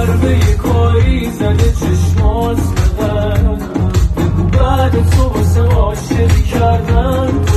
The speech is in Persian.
ضربه کاری زده چشمات به قلبم. بگو بعد تو واسه عاشقی کردن